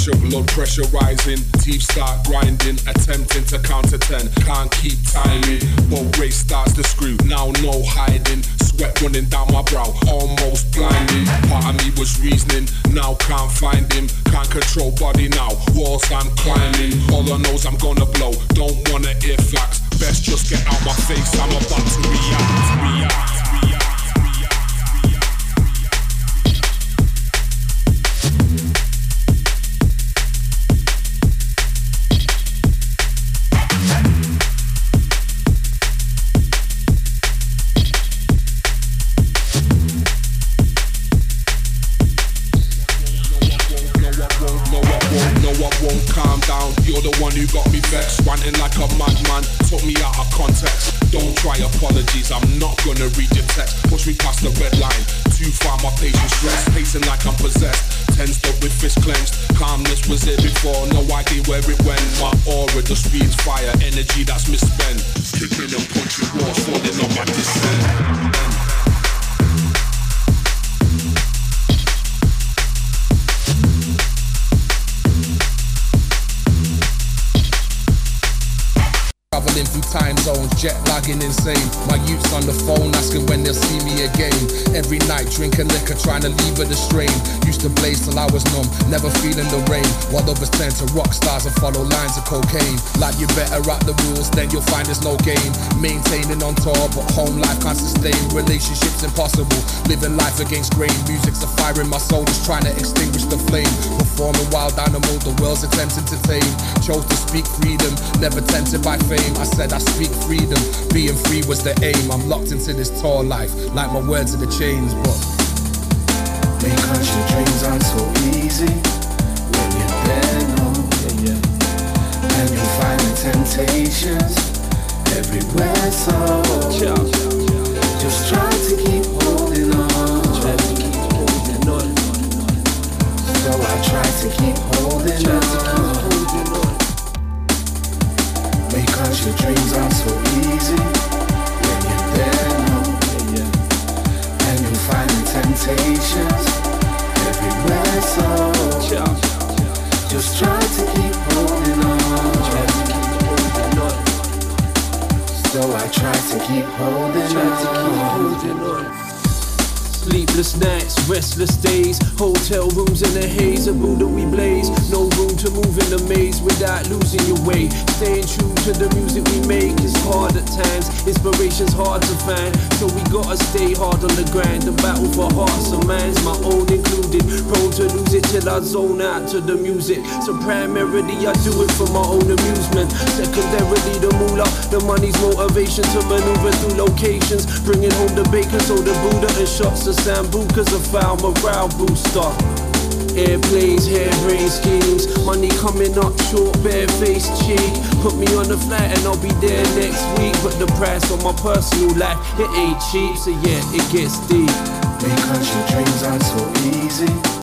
blood pressure rising, teeth start grinding, attempting to counter 10, can't keep timing, boat race starts to screw, now no hiding, sweat running down my brow, almost blinding, part of me was reasoning, now can't find him, can't control body now, walls I'm climbing, all I know's I'm gonna blow, don't wanna hear facts, best just get out my face, I'm about to react. Ranting like a madman, took me out of context. Don't try apologies, I'm not gonna read your text. Push me past the red line, too far my patience stressed. Pacing like I'm possessed, tensed up with fist clenched. Calmness was here before, no idea where it went. My aura just speeds fire, energy that's misspent. Kicking and punching walls, falling on my descent. Traveling through time zones, jet lagging insane. My youth's on the phone asking when they'll see me again. Every night drinking liquor, trying to leave it the strain. Used to blaze till I was numb, never feeling the rain. While others turn to rock stars and follow lines of cocaine. Like you better wrap the rules, then you'll find there's no game. Maintaining on tour, but home life can't sustain. Relationships impossible, living life against grain. Music's a fire in my soul, just trying to extinguish the flame. Performing wild animal, the world's attempting to tame. Chose to speak freedom, never tempted by fame. I said I speak freedom, being free was the aim. I'm locked into this tall life, like my words are the chains, but because your dreams aren't so easy when you're there, no. And you'll find the temptations everywhere, so just try to keep holding on. So I try to keep holding on. Because your dreams aren't so easy when you're there, no. And you'll find the temptations everywhere, so just try to keep holding on. So I try to keep holding on. Sleepless nights, restless days, hotel rooms in the haze, a Buddha we blaze. No room to move in the maze without losing your way. Staying true to the music we make is hard at times. Inspiration's hard to find, so we gotta stay hard on the grind. The battle for hearts and minds, my own included. Prone to lose it till I zone out to the music. So primarily I do it for my own amusement. Secondarily the moolah, the money's motivation to maneuver through locations. Bringing home the bacon, so the Buddha and shots of Sambuca's a foul morale booster. Airplanes, harebrained schemes, money coming up short, bare-faced cheek. Put me on the flight and I'll be there next week. But the price on my personal life, it ain't cheap, so yeah, it gets deep. Because your dreams aren't so easy